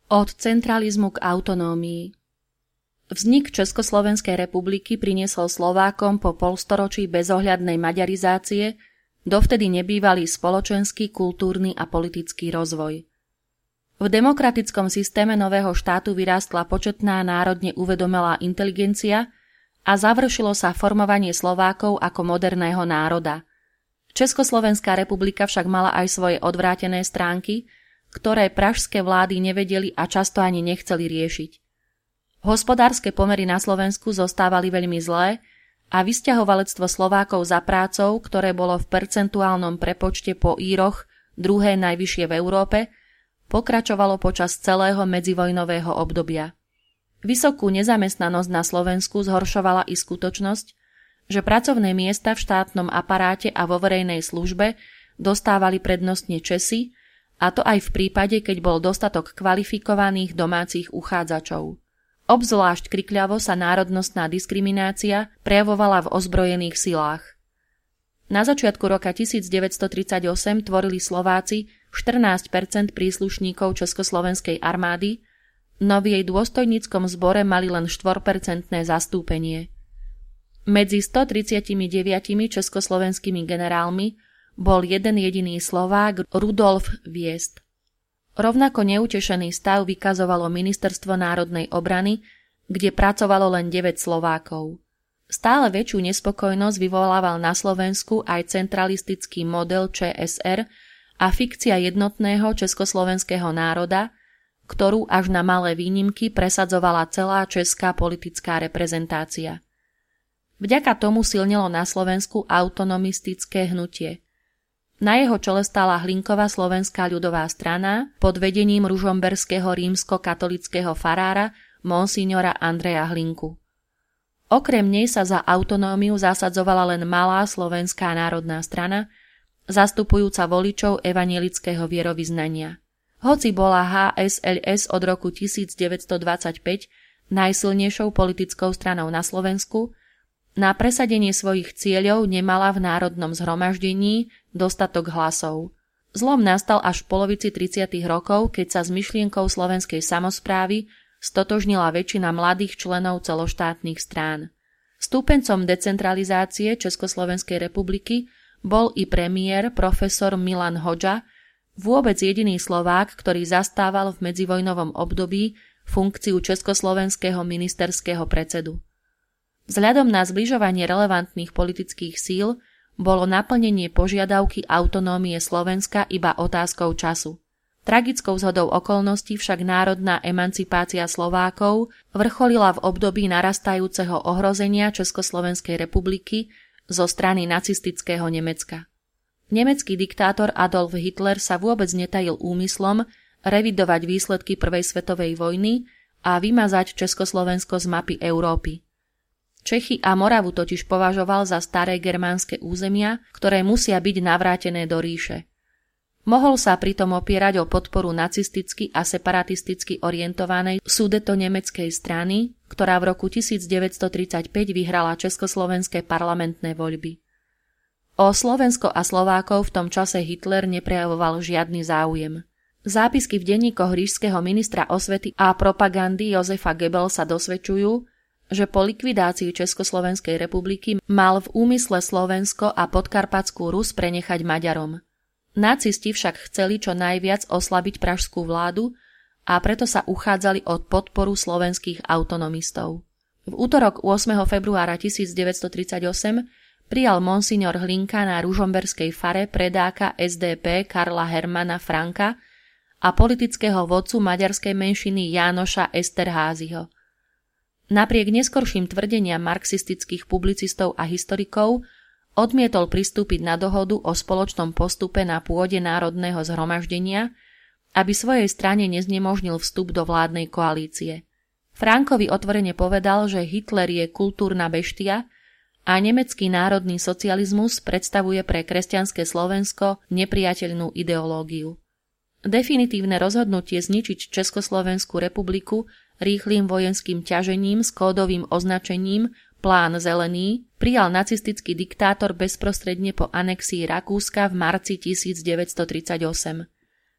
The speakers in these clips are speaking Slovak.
Od centralizmu k autonómii. Vznik Československej republiky priniesol Slovákom po polstoročí bezohľadnej maďarizácie dovtedy nebývalý spoločenský, kultúrny a politický rozvoj. V demokratickom systéme nového štátu vyrástla početná národne uvedomelá inteligencia a završilo sa formovanie Slovákov ako moderného národa. Československá republika však mala aj svoje odvrátené stránky, ktoré pražské vlády nevedeli a často ani nechceli riešiť. Hospodárske pomery na Slovensku zostávali veľmi zlé a vysťahovalectvo Slovákov za prácou, ktoré bolo v percentuálnom prepočte po Íroch druhé najvyššie v Európe, pokračovalo počas celého medzivojnového obdobia. Vysokú nezamestnanosť na Slovensku zhoršovala i skutočnosť, že pracovné miesta v štátnom aparáte a vo verejnej službe dostávali prednostne Česi, a to aj v prípade, keď bol dostatok kvalifikovaných domácich uchádzačov. Obzvlášť krikľavo sa národnostná diskriminácia prejavovala v ozbrojených silách. Na začiatku roka 1938 tvorili Slováci 14% príslušníkov Československej armády, no v jej dôstojníckom zbore mali len 4% zastúpenie. Medzi 139 československými generálmi bol jeden jediný Slovák Rudolf Viest. Rovnako neutešený stav vykazovalo Ministerstvo národnej obrany, kde pracovalo len 9 Slovákov. Stále väčšiu nespokojnosť vyvolával na Slovensku aj centralistický model ČSR a fikcia jednotného československého národa, ktorú až na malé výnimky presadzovala celá česká politická reprezentácia. Vďaka tomu silnilo na Slovensku autonomistické hnutie. Na jeho čele stála Hlinková slovenská ľudová strana pod vedením ružomberského rímsko-katolického farára monsignora Andreja Hlinku. Okrem nej sa za autonómiu zasadzovala len malá slovenská národná strana, zastupujúca voličov evanjelického vierovyznania. Hoci bola HSLS od roku 1925 najsilnejšou politickou stranou na Slovensku, na presadenie svojich cieľov nemala v národnom zhromaždení dostatok hlasov. Zlom nastal až v polovici 30. rokov, keď sa s myšlienkou slovenskej samosprávy stotožnila väčšina mladých členov celoštátnych strán. Stúpencom decentralizácie Československej republiky bol i premiér profesor Milan Hodža, vôbec jediný Slovák, ktorý zastával v medzivojnovom období funkciu československého ministerského predsedu. Vzhľadom na zbližovanie relevantných politických síl bolo naplnenie požiadavky autonómie Slovenska iba otázkou času. Tragickou zhodou okolností však národná emancipácia Slovákov vrcholila v období narastajúceho ohrozenia Československej republiky zo strany nacistického Nemecka. Nemecký diktátor Adolf Hitler sa vôbec netajil úmyslom revidovať výsledky Prvej svetovej vojny a vymazať Československo z mapy Európy. Čechy a Moravu totiž považoval za staré germánske územia, ktoré musia byť navrátené do ríše. Mohol sa pritom opierať o podporu nacisticky a separatisticky orientovanej Sudetonemeckej strany, ktorá v roku 1935 vyhrala československé parlamentné voľby. O Slovensko a Slovákov v tom čase Hitler neprejavoval žiadny záujem. Zápisky v denníkoch ríšskeho ministra osvety a propagandy Josefa Goebbelsa dosvedčujú, že po likvidácii Československej republiky mal v úmysle Slovensko a Podkarpatskú Rus prenechať Maďarom. Nacisti však chceli čo najviac oslabiť pražskú vládu a preto sa uchádzali o podporu slovenských autonomistov. V útorok 8. februára 1938 prijal monsignor Hlinka na ružomberskej fare predáka SDP Karla Hermana Franka a politického vodcu maďarskej menšiny Jánoša Esterházyho. Napriek neskorším tvrdeniam marxistických publicistov a historikov odmietol pristúpiť na dohodu o spoločnom postupe na pôde národného zhromaždenia, aby svojej strane neznemožnil vstup do vládnej koalície. Frankovi otvorene povedal, že Hitler je kultúrna beštia a nemecký národný socializmus predstavuje pre kresťanské Slovensko nepriateľnú ideológiu. Definitívne rozhodnutie zničiť Československú republiku rýchlym vojenským ťažením s kódovým označením Plán zelený prijal nacistický diktátor bezprostredne po anexii Rakúska v marci 1938.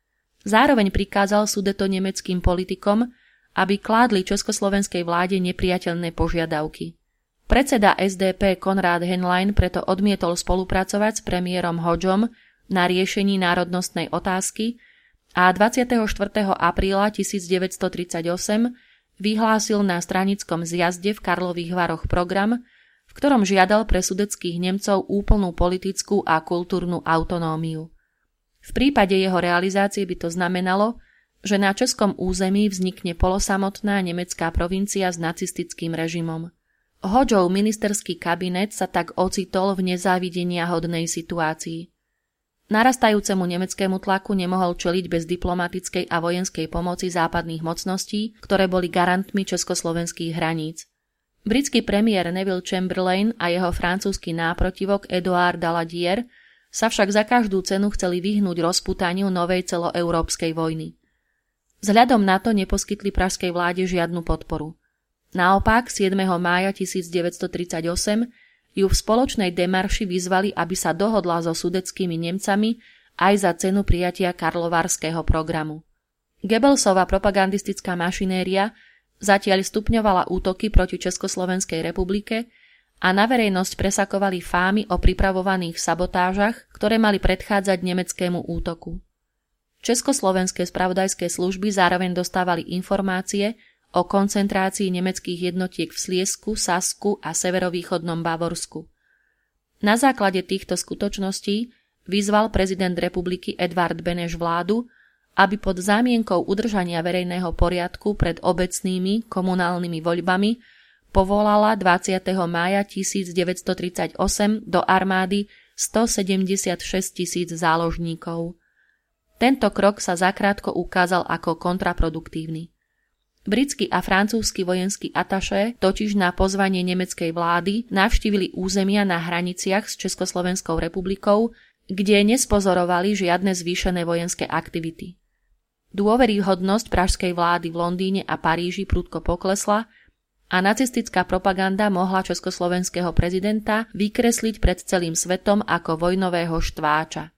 Zároveň prikázal sudetonemeckým politikom, aby kládli československej vláde nepriateľné požiadavky. Predseda SDP Konrad Henlein preto odmietol spolupracovať s premiérom Hodžom na riešení národnostnej otázky a 24. apríla 1938 vyhlásil na stranickom zjazde v Karlových Varoch program, v ktorom žiadal pre sudeckých Nemcov úplnú politickú a kultúrnu autonómiu. V prípade jeho realizácie by to znamenalo, že na českom území vznikne polosamotná nemecká provincia s nacistickým režimom. Hodžov ministerský kabinet sa tak ocitol v nezávideniahodnej situácii. Narastajúcemu nemeckému tlaku nemohol čeliť bez diplomatickej a vojenskej pomoci západných mocností, ktoré boli garantmi československých hraníc. Britský premiér Neville Chamberlain a jeho francúzsky náprotivok Édouard Daladier sa však za každú cenu chceli vyhnúť rozputaniu novej celoeurópskej vojny. Vzhľadom na to neposkytli pražskej vláde žiadnu podporu. Naopak, 7. mája 1938 ju v spoločnej demarši vyzvali, aby sa dohodla so sudeckými Nemcami aj za cenu prijatia karlovarského programu. Goebbelsova propagandistická mašinéria zatiaľ stupňovala útoky proti Československej republike a na verejnosť presakovali fámy o pripravovaných sabotážach, ktoré mali predchádzať nemeckému útoku. Československé spravodajské služby zároveň dostávali informácie o koncentrácii nemeckých jednotiek v Sliezsku, Sasku a severovýchodnom Bavorsku. Na základe týchto skutočností vyzval prezident republiky Edvard Beneš vládu, aby pod zámienkou udržania verejného poriadku pred obecnými komunálnymi voľbami povolala 20. mája 1938 do armády 176 000 záložníkov. Tento krok sa zakrátko ukázal ako kontraproduktívny. Britský a francúzsky vojenskí atašé totiž na pozvanie nemeckej vlády navštívili územia na hraniciach s Československou republikou, kde nespozorovali žiadne zvýšené vojenské aktivity. Dôveryhodnosť pražskej vlády v Londýne a Paríži prudko poklesla a nacistická propaganda mohla československého prezidenta vykresliť pred celým svetom ako vojnového štváča.